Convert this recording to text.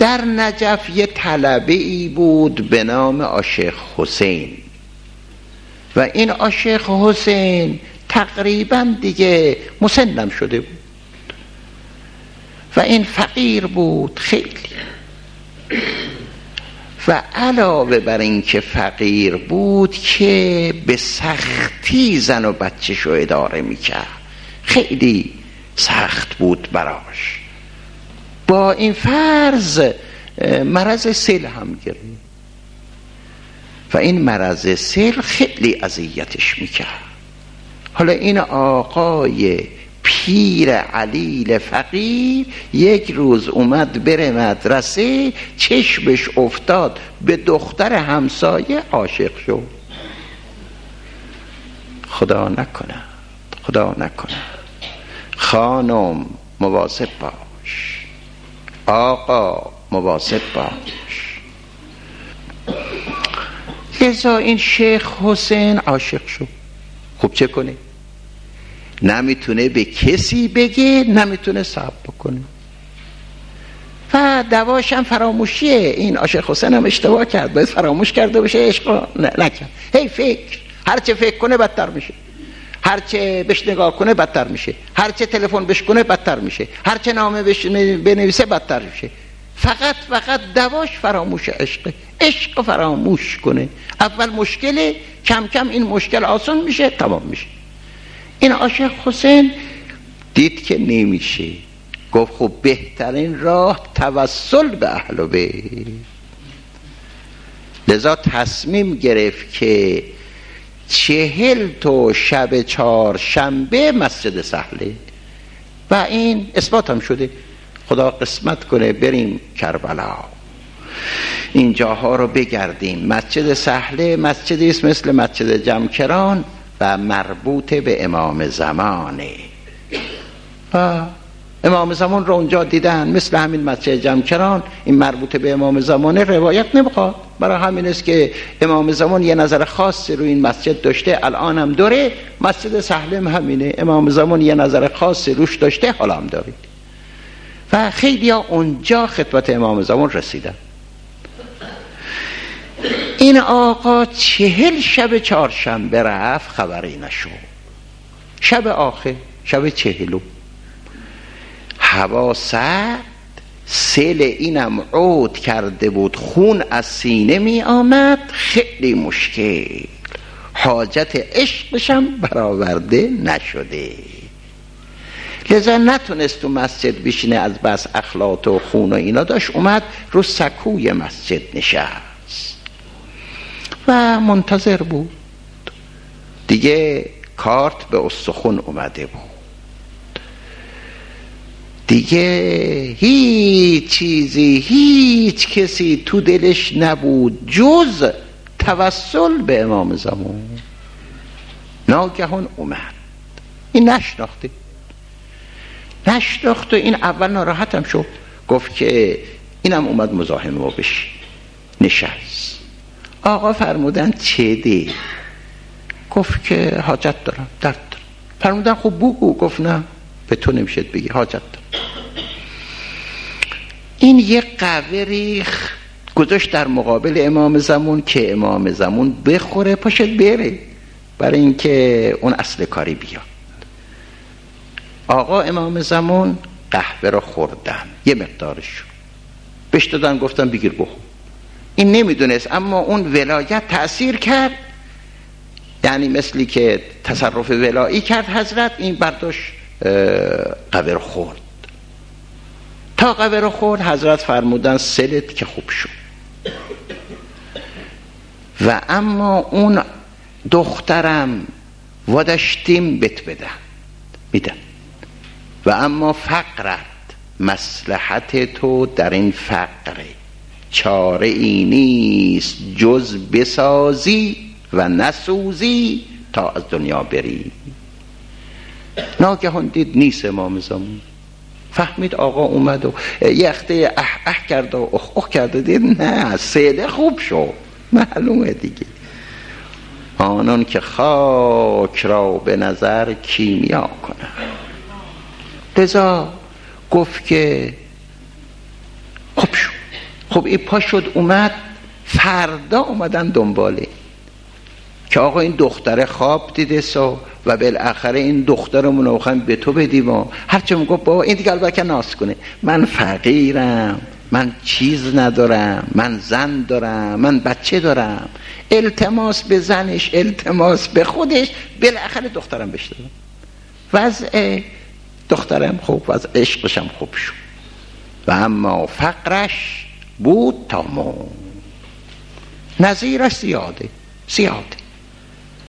در نجف یه طلبه ای بود به نام آشیخ حسین و این آشیخ حسین تقریبا دیگه مسنم شده بود و این فقیر بود خیلی، و علاوه بر این که فقیر بود که به سختی زن و بچه‌شو اداره میکرد، خیلی سخت بود براش. با این فرض مرض سل هم گرفت و این مرض سل خیلی اذیتش میکرد. حالا این آقای پیر علیل فقیر یک روز اومد بره مدرسه، چشمش افتاد به دختر همسایه، عاشق شد. خدا نکنه خانم مواظب باش، آقا مواظب باش. لذا این شیخ حسین عاشق شد. خب چه کنه؟ نمیتونه به کسی بگه، نمیتونه صبر بکنه و دواش هم فراموشیه. این آشیخ حسین هم اشتباه کرد، باید فراموش کرده باشه، عشق نکرد. هی فکر، هرچه فکر کنه بدتر میشه، هرچه بهش نگاه کنه بدتر میشه، هرچه تلفن بهش کنه بدتر میشه، هرچه نامه بهش بنویسه بدتر میشه. فقط دواش فراموش عشق فراموش کنه. اول مشکله، کم کم این مشکل آسان میشه، تمام میشه. این آشیخ حسین دید که نمیشه، گفت خب بهترین راه توسل به اهل بیت. لذا تصمیم گرفت که 40 تا شب 4 شنبه مسجد سهله، و این اثبات هم شده. خدا قسمت کنه بریم کربلا، این جاها رو بگردیم. مسجد سهله مسجدی است مثل مسجد جمکران و مربوط به امام زمانه و امام زمان رو اونجا دیدن. مثل همین مسجد جمکران این مربوط به امام زمانه روایت نمیخواد، برای همین است که امام زمان یه نظر خاصی رو این مسجد داشته، الان هم داره. مسجد سهله همینه، امام زمان یه نظر خاصی روش داشته، حالا هم داره و خیلی ها اونجا خطبت امام زمان رسیدن. این آقا 40 شب 4 شنبه رفت، خبری نشد. شب آخر، شب 40، هوا سرد، سیل اینم عود کرده بود، خون از سینه می آمد، خیلی مشکل، حاجت عشقشم برآورده نشده. لذا نتونست تو مسجد بشینه، از بس اخلاط و خون و اینا داشت. اومد رو سکوی مسجد نشست و منتظر بود. دیگه کارت به استخون اومده بود، دیگه هیچ چیزی، هیچ کسی تو دلش نبود جز توسل به امام زمان. ناگهان اومد، این نشناخته و این اول ناراحتم شد، گفت که اینم اومد مزاحم ما بشه. نشست. آقا فرمودن چه دی؟ گفت که حاجت دارم، درد دارم. فرمودن خب بگو. گفت نه، به تو نمیشد بگی، حاجت دارم. این یه قهوه ریخ گذاشت در مقابل امام زمان که امام زمان بخوره پاشد بره، برای اینکه اون اصل کاری بیاد. آقا امام زمان قهوه رو خوردن، یه مقدارش بهش دادن، گفتن بگیر بخور. این نمیدونست، اما اون ولایت تأثیر کرد، یعنی مثلی که تصرف ولایی کرد حضرت. این برداشت قهوه رو خورد. تا قهوه رو خورد حضرت فرمودن سلت که خوب شد، و اما اون دخترم وداشتیم بت بدن میدن، و اما فقرت، مصلحت تو در این فقره، چاره ای نیست جز بسازی و نسوزی تا از دنیا بری. ناگهان دید نیست امام زمان، فهمید آقا اومد و یخته اح کرد و اخ کرد، دید نه، سیله خوب شد. معلومه دیگه، آنان که خاک را به نظر کیمیا کنه. لذا گفت که خوب شد. خب این پا شد اومد، فردا اومدن دنباله که آقا این دختره خواب دیده و بالاخره این دخترمون رو به تو بدیم و هرچه میگو بابا این دیگه البته ناز کنه، من فقیرم، من چیز ندارم، من زن دارم، من بچه دارم، التماس به زنش، التماس به خودش، بالاخره دخترم بهش دادم. وضع دخترم خوب، وضع عشقشم خوب شد و اما فقرش بود تمام. نظیرش زیاده.